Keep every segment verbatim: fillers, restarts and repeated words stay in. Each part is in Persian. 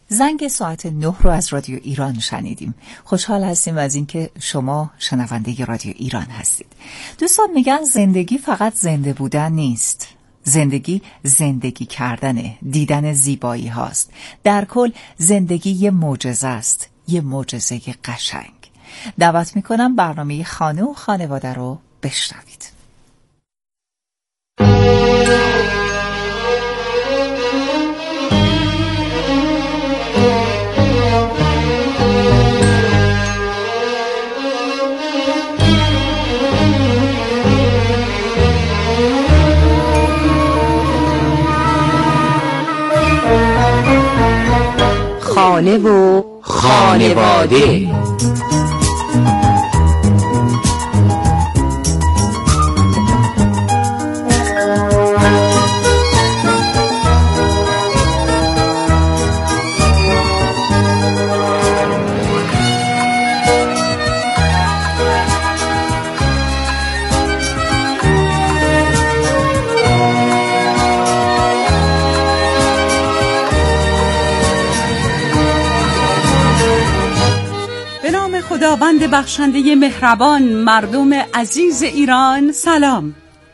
زنگ ساعت نه رو از رادیو ایران شنیدیم. خوشحال هستیم از اینکه شما شنونده رادیو ایران هستید. دوستان میگن زندگی فقط زنده بودن نیست. زندگی زندگی کردنه، دیدن زیبایی هاست. در کل زندگی یه معجزه است، یه معجزه قشنگ. دعوت میکنم برنامه خانه و خانواده رو بشنوید. خانه و خانواده. خداوند بخشنده مهربان، مردم عزیز ایران، سلام.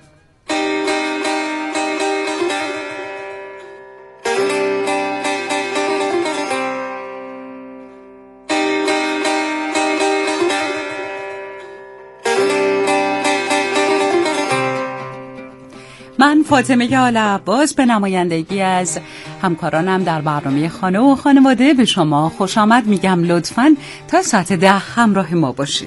من فاطمه آل عباس به نمایندگی از همکارانم در برنامه خانه و خانواده به شما خوش آمد میگم. لطفاً تا ساعت ده همراه ما باشید.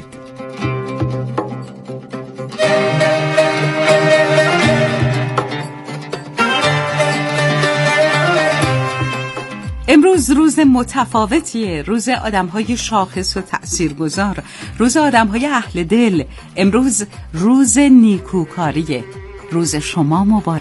امروز روز متفاوتیه، روز آدم‌های شاخص و تأثیرگذار، روز آدم‌های اهل دل. امروز روز نیکوکاریه. روز شما مبارک.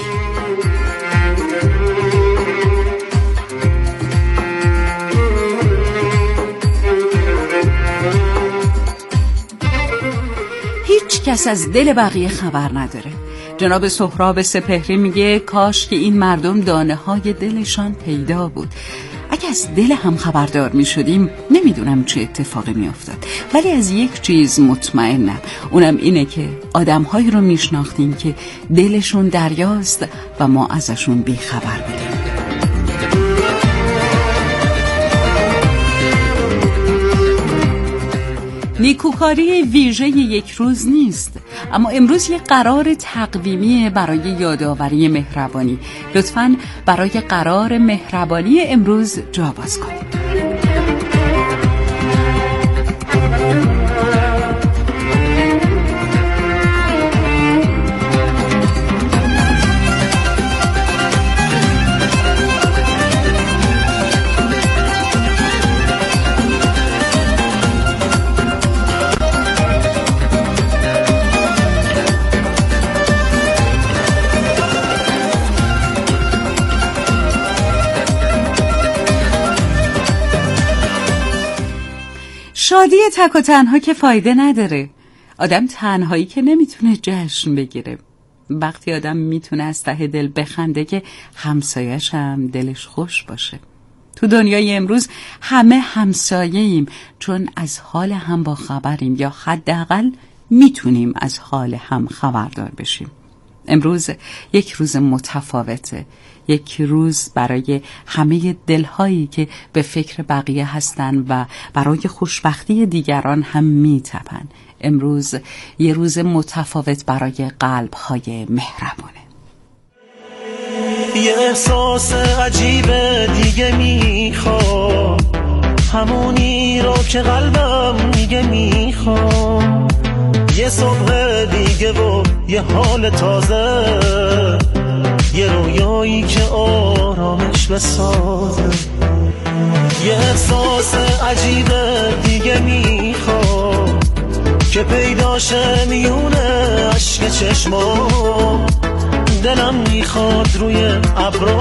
هیچ کس از دل بقیه خبر نداره. جناب سهراب سپهری میگه کاش که این مردم دانه های دلشان پیدا بود. اگه از دل هم خبردار می شدیم نمیدونم چه اتفاقی می افتاد، ولی از یک چیز مطمئنم، اونم اینه که آدم‌هایی رو می شناختیم که دلشون دریاست و ما ازشون بی خبر بودیم. نیکوکاری ویژه یک روز نیست، اما امروز یک قرار تقویمی برای یادآوری مهربانی. لطفاً برای قرار مهربانی امروز جا باز کنید. شادی تک و تنها که فایده نداره. آدم تنهایی که نمیتونه جشن بگیره. وقتی آدم میتونه از ته دل بخنده که همسایش هم دلش خوش باشه. تو دنیای امروز همه همسایه‌ایم، چون از حال هم با خبریم، یا حداقل میتونیم از حال هم خبردار بشیم. امروز یک روز متفاوته، یک روز برای همه دلهایی که به فکر بقیه هستن و برای خوشبختی دیگران هم میتپن. امروز یه روز متفاوت برای قلب‌های مهربانه. یه احساس عجیب دیگه میخوام، همونی رو که قلبم میگه میخوام. یه صبح دیگه و یه حال تازه، یه رویایی که آرامش بسازه. یه احساس عجیب دیگه میخوام که پیداشه میونه عشق چشمام. دلم میخواد روی ابرا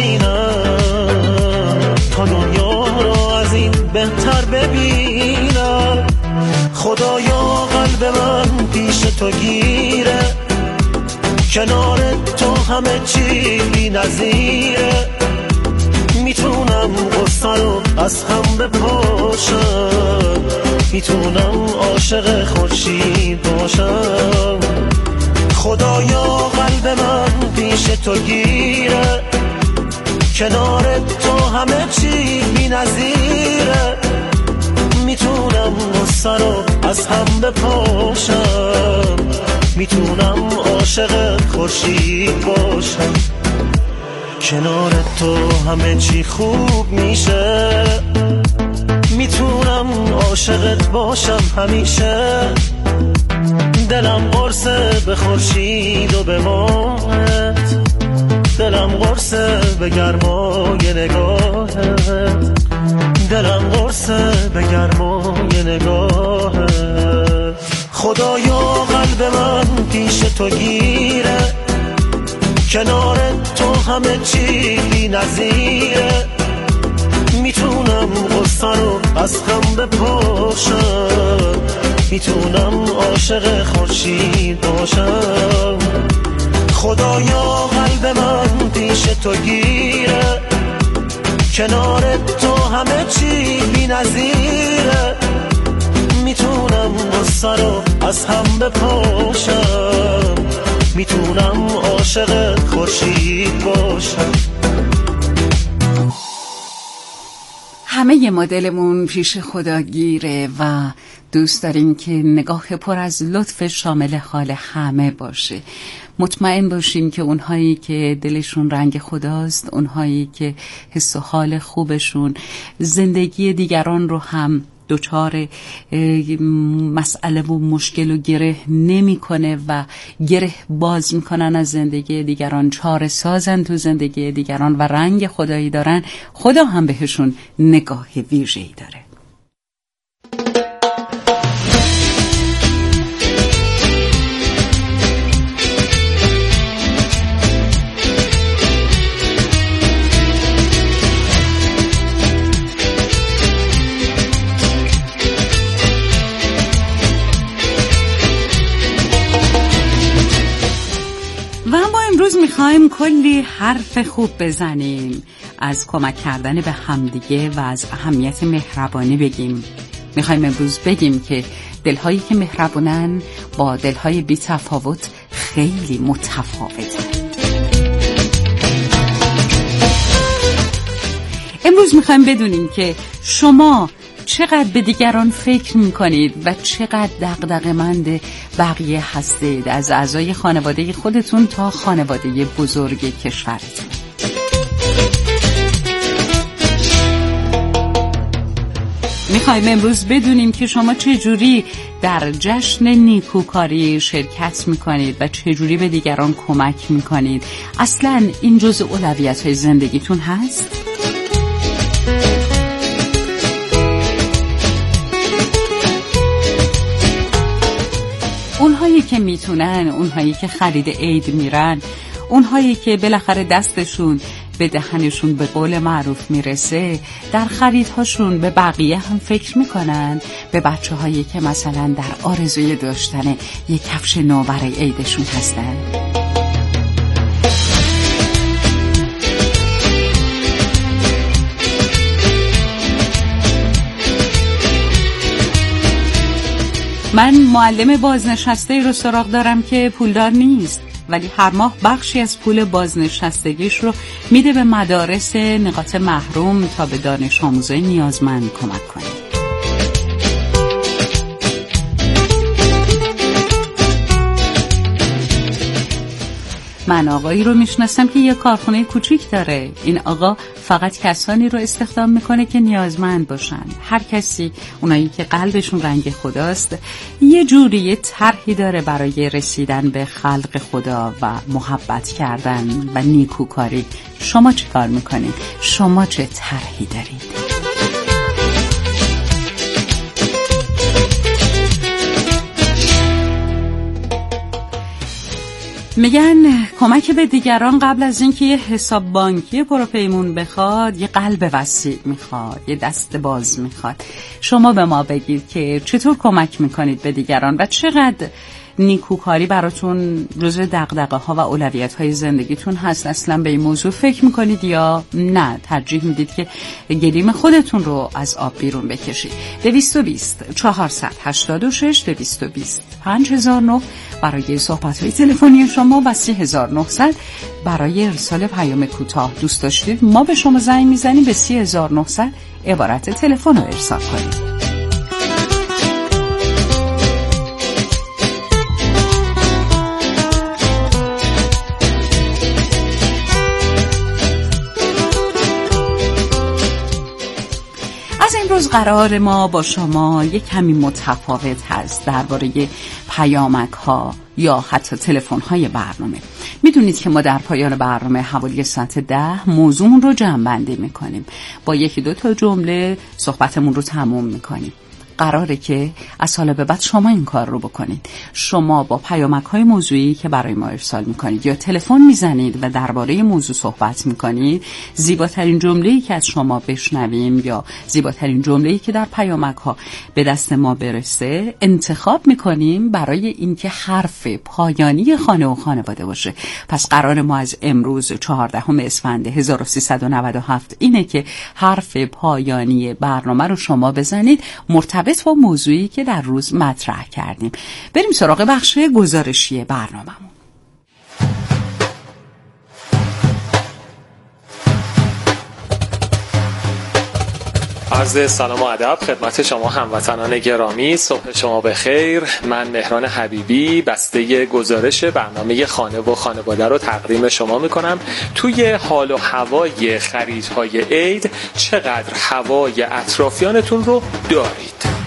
بشینم تا دنیا رو از این بهتر ببینم. خدایا قلب من پیش تو گیره، کنار تو همه چی بی نظیره. میتونم قصه غصه رو از هم بپاشم، میتونم عاشق خورشید باشم. خدایا قلب من پیش تو گیره، کنار تو همه چی بی نظیره. میتونم غصه رو از هم بپاشم، میتونم عاشق خورشید باشم. کنار تو همه چی خوب میشه، میتونم عاشقت باشم همیشه. دلم قرصه به خورشید و به ماهت، دلم قرصه به گرمای نگاهت، دلم قرصه به گرمای نگاهت. خدایا قلب من پیش تو گیره، کنار تو همه چی بی نظیره. میتونم غصه رو از هم بپاشم، میتونم عاشق خورشید باشم. خدایا قلب من پیش تو گیره، کنار تو همه چی بی نظیره. میتونم غصه رو از هم بپاشم، میتونم عاشق خورشید باشم. همه ما دلمون پیش خدا گیره و دوست داریم که نگاه پر از لطف شامل حال همه باشه. مطمئن باشیم که اونهایی که دلشون رنگ خداست، اونهایی که حس و حال خوبشون زندگی دیگران رو هم دچار مسئله و مشکل و گره نمی کنه و گره باز میکنن از زندگی دیگران، چاره سازن تو زندگی دیگران و رنگ خدایی دارن. خدا هم بهشون نگاه ویژه‌ای داره. امروز میخوایم کلی حرف خوب بزنیم، از کمک کردن به همدیگه و از اهمیت مهربانی بگیم. میخوایم امروز بگیم که دلهایی که مهربونن با دلهای بی تفاوت خیلی متفاوتن. امروز میخوایم بدونیم که شما چقدر به دیگران فکر میکنید و چقدر دغدغه‌مند بقیه هستید، از اعضای خانواده خودتون تا خانواده بزرگ کشورتون. میخوایم امروز بدونیم که شما چجوری در جشن نیکوکاری شرکت میکنید و چجوری به دیگران کمک میکنید. اصلاً این جزء اولویت‌های زندگیتون هست؟ اونهایی که میتونن، اونهایی که خرید عید میرن، اونهایی که بالاخره دستشون به دهنشون به قول معروف میرسه، در خریدهاشون به بقیه هم فکر میکنن، به بچه هایی که مثلا در آرزوی داشتن یک کفش نو برای عیدشون هستن. من معلم بازنشسته رو سراغ دارم که پولدار نیست، ولی هر ماه بخشی از پول بازنشستگیش رو میده به مدارس نقاط محروم تا به دانش آموزای نیازمند کمک کنه. من آقایی رو میشناسم که یه کارخونه کوچیک داره. این آقا فقط کسانی رو استخدام میکنه که نیازمند باشن. هر کسی، اونایی که قلبشون رنگ خداست، یه جوری یه طرحی داره برای رسیدن به خلق خدا و محبت کردن و نیکوکاری. شما چه کار میکنید؟ شما چه طرحی دارید؟ میگن کمک به دیگران قبل از اینکه یه حساب بانکی پروپیمون بخواد، یه قلب وسیع میخواد، یه دست باز میخواد. شما به ما بگید که چطور کمک میکنید به دیگران و چقدر نیکوکاری براتون جزو دغدغه ها و اولویت های زندگیتون هست؟ اصلا به این موضوع فکر میکنید یا نه ترجیح میدید که گلیم خودتون رو از آب بیرون بکشید؟ دویست و بیست چهارصد هشتاد و شش دویست و بیست پنج هزار و نه برای صحبت های تلفنی شما و سی هزار و نهصد برای ارسال پیام کوتاه. دوست داشتید ما به شما زنگ میزنیم به سی هزار و نهصد عبارت تلفن رو ارسال کنید. امروز قرار ما با شما یک کمی متفاوت هست درباره پیامک ها یا حتی تلفن های برنامه. میدونید که ما در پایان برنامه حوالی ساعت ده موضوعمون رو جمع‌بندی میکنیم، با یکی دو تا جمله صحبتمون رو تموم میکنیم. قراره که از حالا به بعد شما این کار رو بکنید. شما با پیامک های موضوعی که برای ما ارسال میکنید یا تلفن میزنید و درباره موضوع صحبت میکنید، زیباترین جمله‌ای که از شما بشنویم یا زیباترین جمله‌ای که در پیامک ها به دست ما برسه انتخاب میکنیم برای اینکه حرف پایانی خانه و خانواده باشه. پس قرار ما از امروز چهاردهم اسفند هزار و سیصد و نود و هفت اینه که حرف پایانی برنامه رو شما بزنید مرتبط با موضوعی که در روز مطرح کردیم. بریم سراغ بخش گزارشی برنامه‌مون. عرض سلام و ادب خدمت شما هموطنان گرامی. صبح شما بخیر. من مهران حبیبی بسته گزارش برنامه خانه و خانواده رو تقدیم شما میکنم. توی حال و هوای خریدهای عید چقدر هوای اطرافیانتون رو دارید؟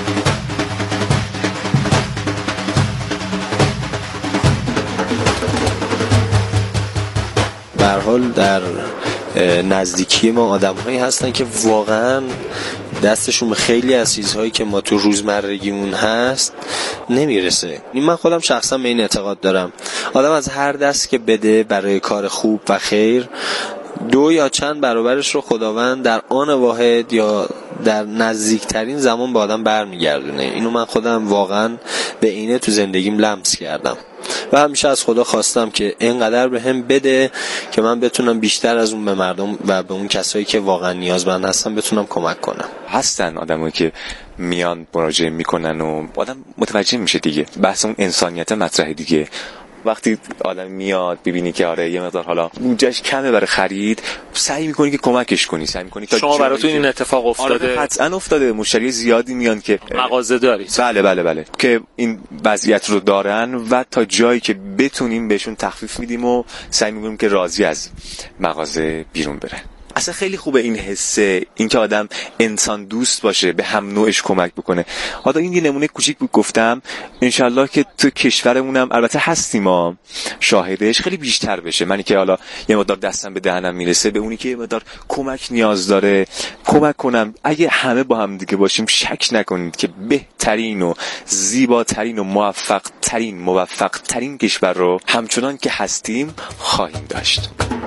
به هر حال در نزدیکی ما آدم‌هایی هستن که واقعا دستشون به خیلی از چیزهایی که ما تو روزمرگیمون هست نمیرسه. من خودم شخصا به این اعتقاد دارم آدم از هر دست که بده برای کار خوب و خیر، دو یا چند برابرش رو خداوند در آن واحد یا در نزدیکترین زمان به آدم برمیگردونه. اینو من خودم واقعا به اینه تو زندگیم لمس کردم و همیشه از خدا خواستم که اینقدر به هم بده که من بتونم بیشتر از اون به مردم و به اون کسایی که واقعا نیازمند هستن بتونم کمک کنم. هستن آدمایی که میان مراجعه میکنن و آدم متوجه میشه دیگه، بحث اون انسانیت مطرح دیگه. وقتی آدم میاد ببینی که آره یه مقدار حالا بودجهش کمه برای خرید، سعی میکنی که کمکش کنی، سعی میکنی تا شما براتون این اتفاق افتاده؟ آره قطعا افتاده. مشتری زیادی میان که مغازه دارید؟ بله بله بله که این وضعیت رو دارن و تا جایی که بتونیم بهشون تخفیف میدیم و سعی میکنیم که راضی از مغازه بیرون برن. اصلا خیلی خوبه این حسه، این که آدم انسان دوست باشه، به هم نوعش کمک بکنه. حالا این یه نمونه کوچیک بود گفتم، انشالله که تو کشورمونم البته هستیم ما شاهدش خیلی بیشتر بشه. منی که حالا یه مقدار دستم به دهنم میرسه، به اونی که یه مقدار کمک نیاز داره کمک کنم. اگه همه با هم دیگه باشیم شک نکنید که بهترین و زیباترین و موفق ترین موفق ترین کشور رو همچنان که هستیم خواهیم داشت.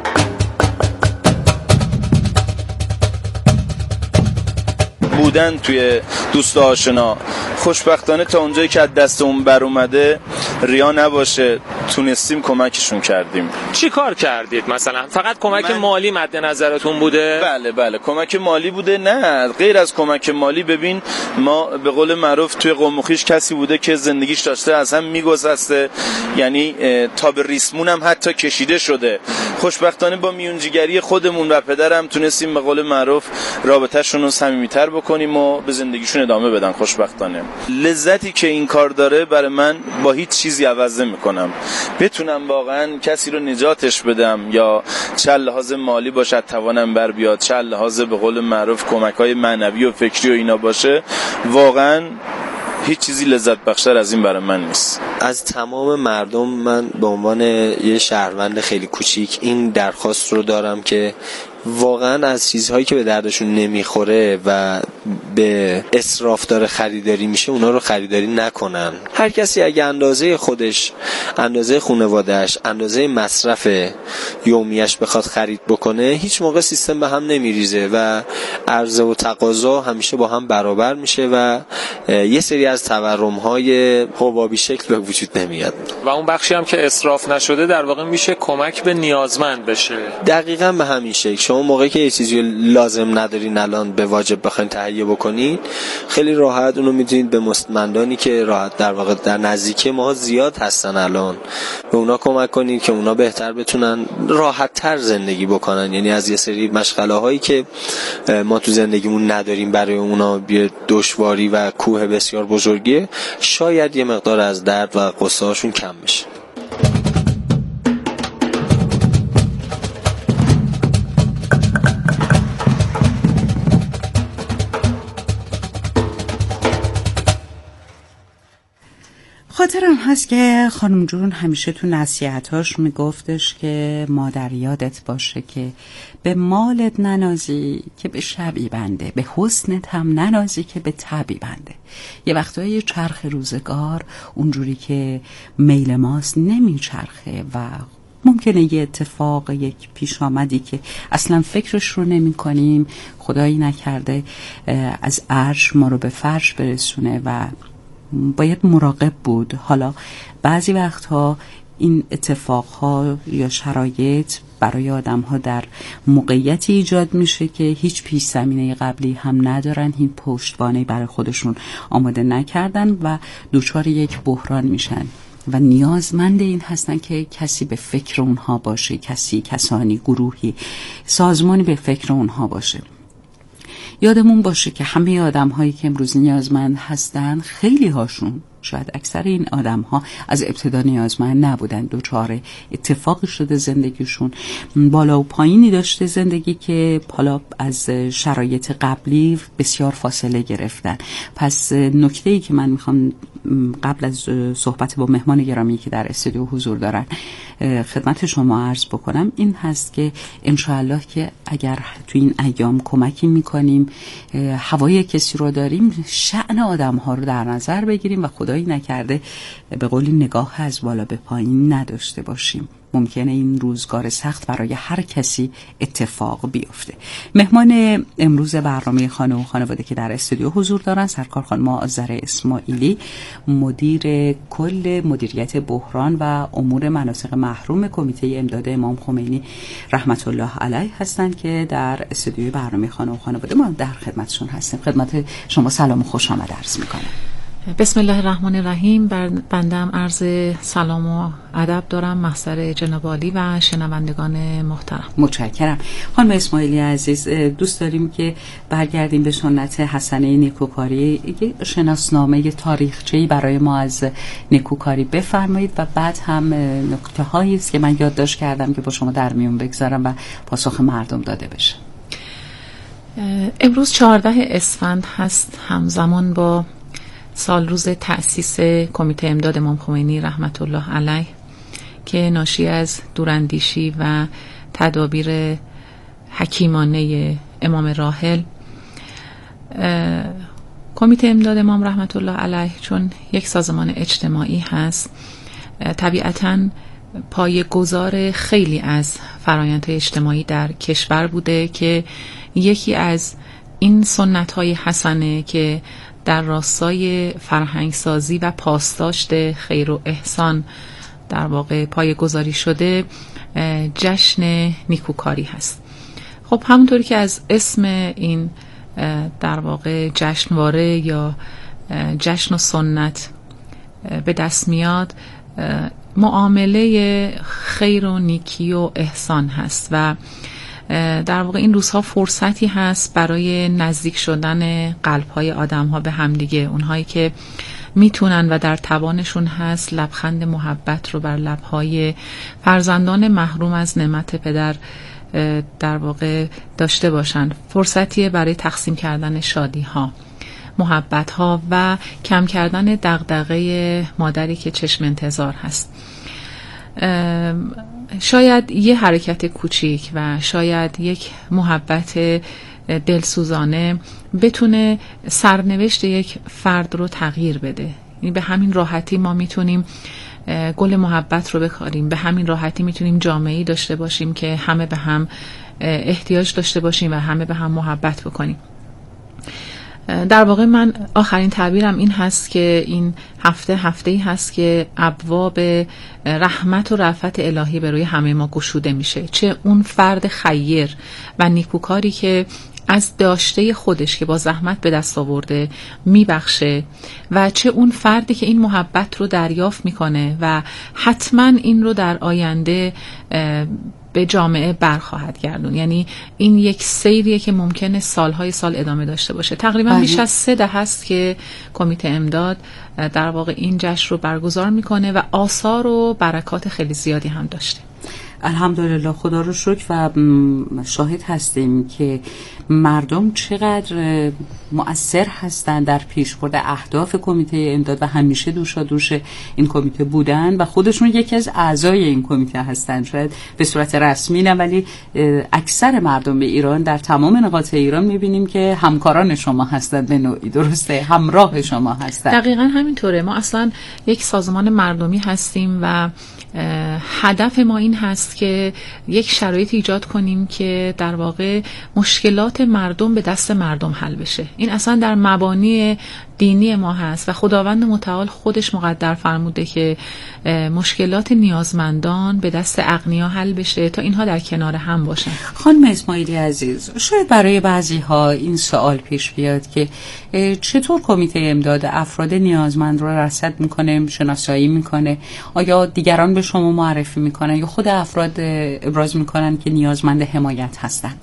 بودن توی دوست آشنا، خوشبختانه تا اونجایی که از دست اون بر اومده ریا نباشه تونستیم کمکشون کردیم. چی کار کردید مثلا؟ فقط کمک من... مالی مد نظرتون بوده؟ بله بله کمک مالی بوده. نه غیر از کمک مالی، ببین ما به قول معروف توی قوم و خویش کسی بوده که زندگیش داشته از هم میگذسته، یعنی تا به ریسمون هم حتی کشیده شده. خوشبختانه با میونجیگری خودمون و پدرم تونستیم به قول معروف رابطه‌شون رو صمیمیت‌تر بکنیم و به زندگیشون ادامه بدن. خوشبختانه لذتی که این کار داره برای من با هیچ چیزی عوض نمی‌کنم. بتونم واقعا کسی رو نجاتش بدم یا چه لحاظ مالی باشد توانم بر بیاد، چه لحاظ به قول معروف کمک‌های معنوی و فکری و اینا باشه، واقعا هیچ چیزی لذت بخشتر از این برای من نیست. از تمام مردم من به عنوان یه شهروند خیلی کوچیک این درخواست رو دارم که واقعا از چیزهایی که به دردشون نمیخوره و به اسراف داره خریداری میشه اونا رو خریداری نکنن. هر کسی اگه اندازه خودش، اندازه خانواده‌اش، اندازه مصرف یومیش بخواد خرید بکنه، هیچ موقع سیستم به هم نمیریزه و عرضه و تقاضا همیشه با هم برابر میشه و یه سری از تورم‌های حبابی شکل به وجود نمیاد. و اون بخشی هم که اسراف نشده در واقع میشه کمک به نیازمند بشه. دقیقاً به همین شکل. شما موقعی که یه چیزی لازم ندارین الان به واجب بخواید تهیه بکنید، خیلی راحت اونو میتونید به مستمندانی که راحت در واقع در نزدیکی ما زیاد هستن الان به اونا کمک کنید که اونا بهتر بتونن راحت تر زندگی بکنن. یعنی از یه سری مشغله هایی که ما تو زندگیمون نداریم برای اونا یه دشواری و کوه بسیار بزرگیه، شاید یه مقدار از درد و قصه هاشون کم بشه. خاطرم هست که خانم جون همیشه تو نصیحتاش میگفتش که مادر یادت باشه که به مالت ننازی که به شبی بنده، به حسنت هم ننازی که به تبی بنده. یه وقتایی چرخ روزگار اونجوری که میل ماست نمیچرخه و ممکنه یه اتفاق، یک پیش آمدی که اصلا فکرش رو نمی کنیم، خدایی نکرده از عرش ما رو به فرش برسونه و باید مراقب بود. حالا بعضی وقتها این اتفاقها یا شرایط برای آدم‌ها در موقعیتی ایجاد میشه که هیچ پیش زمینه قبلی هم ندارن، هیچ پشتوانه‌ای برای خودشون آماده نکردن و دچار یک بحران میشن و نیازمند این هستن که کسی به فکر اونها باشه، کسی، کسانی، گروهی، سازمانی به فکر اونها باشه. یادمون باشه که همه آدم هایی که امروز نیازمند هستن، خیلی هاشون، شاید اکثر این آدم ها از ابتدا نیازمند نبودن، دوچاره اتفاقی شده زندگیشون، بالا و پایینی داشته زندگی که حالا از شرایط قبلی بسیار فاصله گرفتن. پس نکته‌ای که من میخوام قبل از صحبت با مهمان گرامی که در استودیو حضور دارن خدمت شما عرض بکنم این هست که انشاءالله که اگر تو این ایام کمکی میکنیم، هوای کسی رو داریم، شأن آدم ها رو در نظر بگیریم و خدایی نکرده به قولی نگاه از بالا به پایین نداشته باشیم. ممکنه این روزگار سخت برای هر کسی اتفاق بیفته. مهمان امروز برنامه خانه و خانواده که در استودیو حضور دارن سرکار خانم آذر اسماعیلی، مدیر کل مدیریت بحران و امور مناطق محروم کمیته امداد امام خمینی رحمت الله علیه هستند که در استودیو برنامه خانه و خانواده ما در خدمتشون هستیم. خدمت شما سلام و خوش آمد عرض میکنم. بسم الله الرحمن الرحیم. بندم عرض سلام و ادب دارم محضر جناب عالی و شنوندگان محترم. متشکرم. خانم اسماعیلی عزیز، دوست داریم که برگردیم به سنت حسنه نیکوکاری، یک شناسنامه تاریخچه‌ای برای ما از نیکوکاری بفرمایید و بعد هم نکته هایی است که من یادداشت کردم که با شما در میون بگذارم و پاسخ مردم داده بشه. امروز چهاردهم اسفند هست، همزمان با سال روز تأسیس کمیته امداد امام خمینی رحمت الله علیه که ناشی از دوراندیشی و تدابیر حکیمانه امام راحل، کمیته امداد امام رحمت الله علیه چون یک سازمان اجتماعی هست، طبیعتاً پایه‌گذار خیلی از فرآیندهای اجتماعی در کشور بوده که یکی از این سنت‌های حسنه که در راستای فرهنگ سازی و پاسداشت خیر و احسان در واقع پایه‌گذاری شده جشن نیکوکاری هست. خب همونطوری که از اسم این در واقع جشنواره یا جشن و سنت به دست میاد، معامله خیر و نیکی و احسان هست و در واقع این روزها فرصتی هست برای نزدیک شدن قلب‌های آدم‌ها به همدیگه، اونهایی که میتونن و در توانشون هست لبخند محبت رو بر لب‌های فرزندان محروم از نعمت پدر در واقع داشته باشن. فرصتیه برای تقسیم کردن شادی‌ها، محبت‌ها و کم کردن دغدغه مادری که چشم انتظار هست. شاید یه حرکت کوچیک و شاید یک محبت دلسوزانه بتونه سرنوشت یک فرد رو تغییر بده. یعنی به همین راحتی ما میتونیم گل محبت رو بکاریم، به همین راحتی میتونیم جامعه‌ای داشته باشیم که همه به هم احتیاج داشته باشیم و همه به هم محبت بکنیم. در واقع من آخرین تعبیرم این هست که این هفته هفته‌ای هست که ابواب رحمت و رأفت الهی به روی همه ما گشوده میشه، چه اون فرد خیر و نیکوکاری که از داشته خودش که با زحمت به دست آورده میبخشه و چه اون فردی که این محبت رو دریافت میکنه و حتما این رو در آینده به جامعه برخواهد گردون. یعنی این یک سیریه که ممکنه سالهای سال ادامه داشته باشه. تقریبا بله. بیش از سه دهه است که کمیته امداد در واقع این جشن رو برگزار میکنه و آثار و برکات خیلی زیادی هم داشته. الحمدلله، خدا رو شکر و شاهد هستیم که مردم چقدر مؤثر هستند در پیشبرد اهداف کمیته امداد و همیشه دوشا دوش این کمیته بودن و خودشون یکی از اعضای این کمیته هستند. شاید به صورت رسمی نه، ولی اکثر مردم به ایران در تمام نقاط ایران میبینیم که همکاران شما هستند، به نوعی درسته همراه شما هستند. دقیقاً همینطوره. ما اصلا یک سازمان مردمی هستیم و هدف ما این هست که یک شرایط ایجاد کنیم که در واقع مشکلات مردم به دست مردم حل بشه. این اصلا در مبانی دینی ما هست و خداوند متعال خودش مقدر فرموده که مشکلات نیازمندان به دست اغنیا حل بشه تا اینها در کنار هم باشن. خانم اسماعیلی عزیز، شاید برای بعضی ها این سوال پیش بیاد که چطور کمیته امداد افراد نیازمند رو رصد میکنه، شناسایی میکنه؟ آیا دیگران به شما معرفی میکنن یا خود افراد ابراز میکنن که نیازمند حمایت هستند؟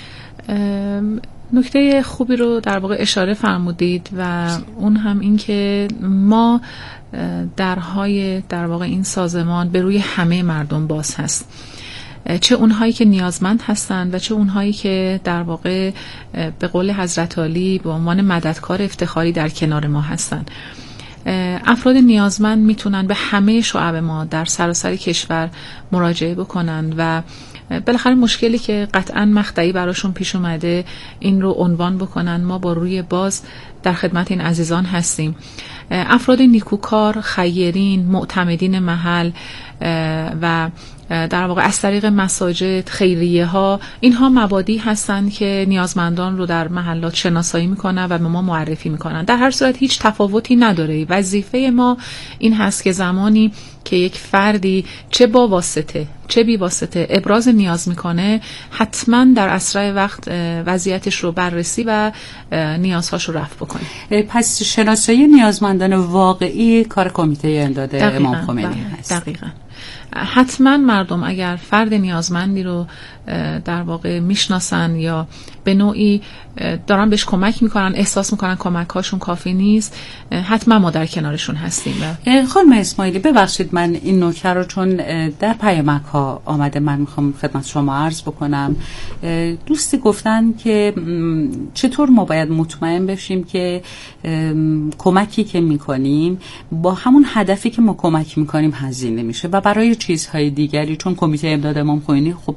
نکته خوبی رو در واقع اشاره فرمودید و اون هم این که ما درهای در واقع این سازمان به روی همه مردم باز هست، چه اونهایی که نیازمند هستند و چه اونهایی که در واقع به قول حضرت علی به عنوان مددکار افتخاری در کنار ما هستند. افراد نیازمند میتونن به همه شعب ما در سراسر کشور مراجعه بکنن و بالاخره مشکلی که قطعاً مقطعی براشون پیش اومده این رو عنوان بکنن. ما با روی باز در خدمت این عزیزان هستیم. افراد نیکوکار، خیرین، معتمدین محل و در واقع از طریق مساجد، خیریه ها، اینها مبادی هستند که نیازمندان رو در محلات شناسایی میکنن و به ما معرفی میکنن. در هر صورت هیچ تفاوتی نداره. وظیفه ما این هست که زمانی که یک فردی چه با واسطه چه بی واسطه ابراز نیاز میکنه، حتما در اسرع وقت وضعیتش رو بررسی و نیازهاش رو رفع بکنه. پس شناسایی نیازمندان واقعی کار کمیته امداد امام خمینی هست. دقیقاً. حتما مردم اگر فرد نیازمندی رو در واقع میشناسن یا به نوعی دارن بهش کمک میکنن، احساس میکنن کمک هاشون کافی نیست، حتما ما در کنارشون هستیم. خانم اسماعیلی ببخشید من این نکته رو چون در پیامک ها آمده من میخوام خدمت شما عرض بکنم. دوستی گفتن که چطور ما باید مطمئن بشیم که کمکی که میکنیم با همون هدفی که ما کمک میکنیم هزینه میشه و برای چیزهای دیگری، چون کمیته امداد امام خمینی خب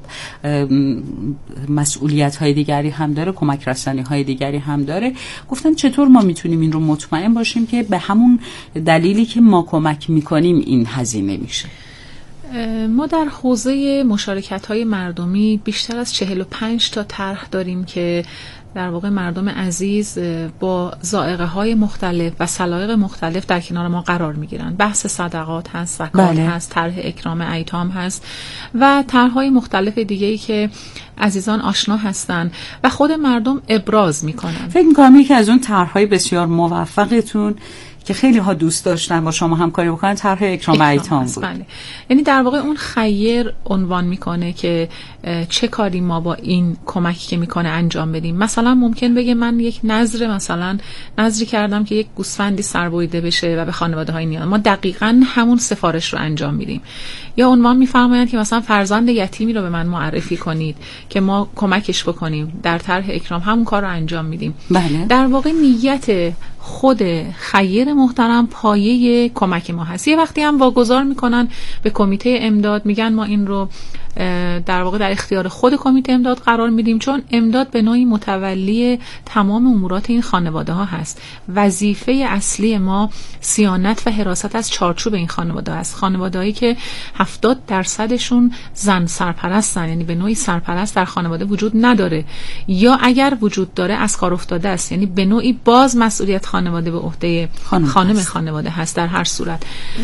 مسئولیت های دیگری هم داره، کمک رسانی های دیگری هم داره. گفتن چطور ما میتونیم این رو مطمئن باشیم که به همون دلیلی که ما کمک میکنیم این هزینه میشه؟ ما در حوزه مشارکت های مردمی بیشتر از چهل و پنج تا طرح داریم که در واقع مردم عزیز با ذائقه های مختلف و سلایق مختلف در کنار ما قرار میگیرن. بحث صدقات هست، زکات بله. هست، طرح اکرام ایتام هست و طرح‌های مختلف دیگه‌ای که عزیزان آشنا هستن و خود مردم ابراز میکنن. فکر می‌کنم یکی از اون طرح‌های بسیار موفقتون که خیلی ها دوست داشتن با شما همکاری بکنن طرح اکرام ایتام بود. بله. یعنی در واقع اون خیر عنوان میکنه که چه کاری ما با این کمکی که میکنه انجام بدیم. مثلا ممکن بگه من یک نظر مثلا نظری کردم که یک گوسفندی سربریده بشه و به خانواده های نیاز، ما دقیقاً همون سفارش رو انجام میدیم. یا عنوان میفرمایند که مثلا فرزند یتیمی رو به من معرفی کنید که ما کمکش بکنیم، در طرح اکرام همون کار رو انجام میدیم. بله. در واقع نیت خود خیر محترم پایه کمک ما هست. یه وقتی هم واگذار میکنن به کمیته امداد، میگن ما این رو در واقع در اختیار خود کمیته امداد قرار میدیم، چون امداد به نوعی متولی تمام امورات این خانواده ها هست. وظیفه اصلی ما صیانت و حراست از چارچوب این خانواده است. خانواده‌ای که هفتاد درصدشون زن سرپرستن، یعنی به نوعی سرپرست در خانواده وجود نداره، یا اگر وجود داره از کار افتاده است، یعنی به نوعی باز مسئولیت خانواده به عهده خانم, خانم خانواده هست. در هر صورت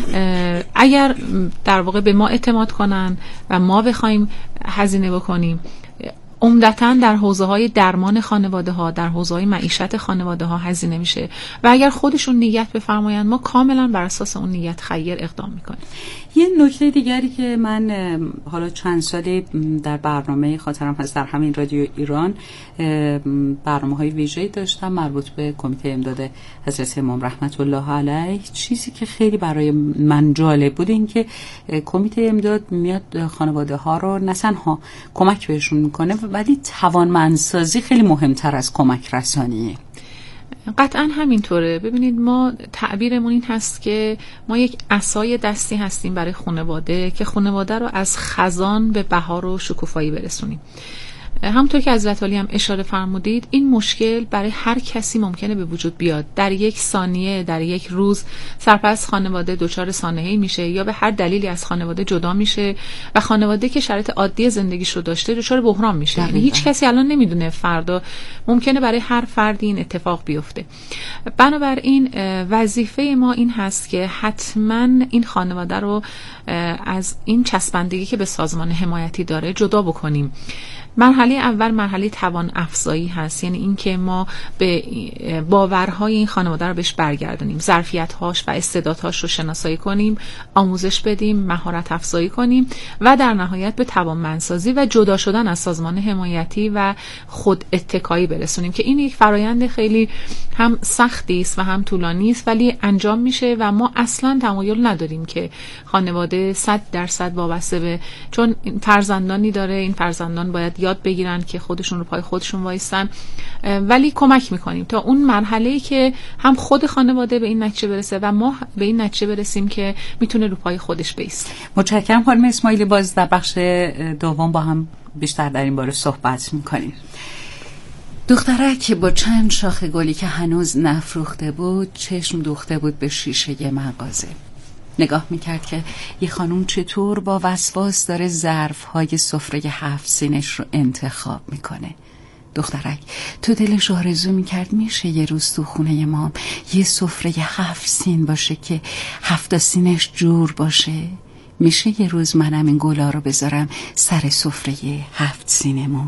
اگر در واقع به ما اعتماد کنن و ما بخوایم هزینه بکنیم، عمدتاً در حوزه‌های درمان خانواده ها، در حوزه‌های معیشت خانواده ها هزینه میشه و اگر خودشون نیت بفرمایند ما کاملا بر اساس اون نیت خیر اقدام میکنیم. یه نکته دیگری که من حالا چند سالی در برنامه خاطرم هست در همین رادیو ایران برنامه‌های ویژه‌ای داشتم مربوط به کمیته امداد حضرت امام رحمت الله علیه. چیزی که خیلی برای من جالب بود این که کمیته امداد میاد خانواده ها رو نه تنها کمک بهشون میکنه ولی توانمندسازی خیلی مهمتر از کمک رسانیه. قطعا همینطوره. ببینید ما تعبیرمون این هست که ما یک عصای دستی هستیم برای خانواده که خانواده رو از خزان به بهار و شکوفایی برسونیم. همونطور که حضرت علی هم اشاره فرمودید این مشکل برای هر کسی ممکنه به وجود بیاد. در یک ثانیه، در یک روز سرپرست خانواده دچار سانحه‌ای میشه یا به هر دلیلی از خانواده جدا میشه و خانواده که شرایط عادی زندگیش رو داشته دچار بحران میشه. یعنی هیچ کسی الان نمیدونه فردا ممکنه برای هر فردی این اتفاق بیفته. بنابراین وظیفه ما این هست که حتما این خانواده رو از این چسبندگی که به سازمان حمایتی داره جدا بکنیم. مرحله اول مرحله توان افزایی هست، یعنی اینکه ما به باورهای این خانواده رو بهش برگردونیم، ظرفیت‌هاش و استعدادهاش رو شناسایی کنیم، آموزش بدیم، مهارت افزایی کنیم و در نهایت به توانمندسازی و جدا شدن از سازمان حمایتی و خود اتکایی برسونیم که این یک فرایند خیلی هم سختی است و هم طولانی است ولی انجام میشه و ما اصلا تمایل نداریم که خانواده صد درصد وابسته به، چون فرزندانی داره، این فرزندان باید یاد بگیرن که خودشون رو پای خودشون وایسن، ولی کمک میکنیم تا اون مرحله‌ای که هم خود خانواده به این نتیجه برسه و ما به این نتیجه برسیم که میتونه رو پای خودش بیسته. متشکرم خانم اسماعیلی. باز در بخش دوم با هم بیشتر در این باره صحبت میکنیم. دخترک با چند شاخه گلی که هنوز نفروخته بود چشم دوخته بود به شیشه مغازه. نگاه میکرد که یه خانوم چطور با وسواس داره ظرف‌های سفره هفت سینش رو انتخاب میکنه. دخترک تو دلش آرزو میکرد میشه یه روز تو خونه ما یه سفره هفت سین باشه که هفت سینش جور باشه. میشه یه روز منم این گلا رو بذارم سر سفره هفت سینمون.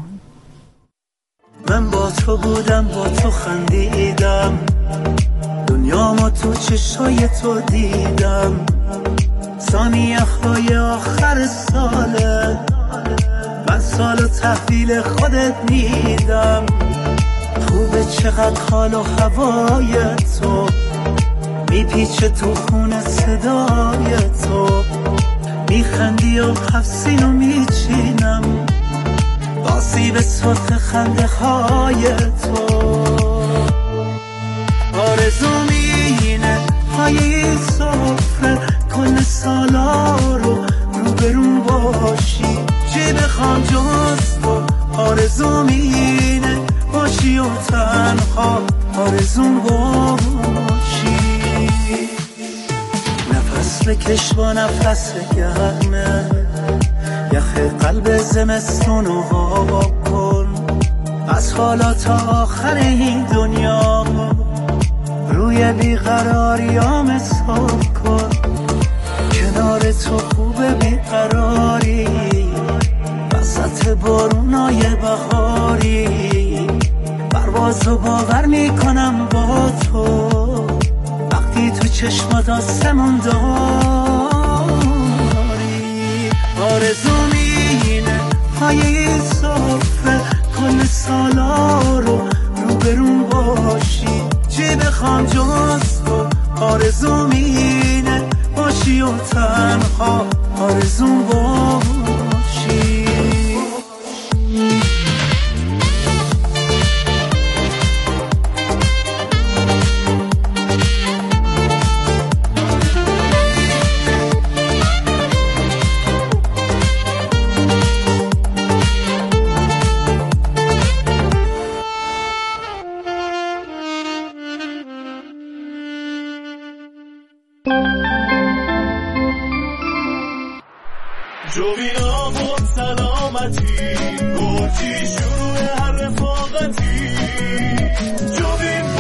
من با تو بودم، با تو خندیدم، دنیامو تو چشای تو دیدم. ثانیه های آخر ساله من سالو تحویل خودت میدم. خوبه چقدر حال و هوای تو میپیچه تو خونه صدای تو، میخندی و حفظینو میچینم آسیب سرخ خنده های تو. آرزومینه پای سفره کل سالا رو روبرون باشی، چی بخوام جز تو. آرزومینه باشی و تنها آرزوم باشی. نفس بکش با نفس گرمه یخ قلب زمستونو هوا کن. از حالا تا آخر این دنیا روی بیقراریام حساب کن. کنار تو خوبه بیقراری وسط بارونای بهاری. پروازو باور میکنم با تو وقتی تو چشمات آسمون داری. آرزومینه پای سفره کل سالا رو روبرون باشی، چی بخوام جز تو. آرزومینه باشی و تنها آرزوم باشی. جو بینا خود سلامتی گرچی شد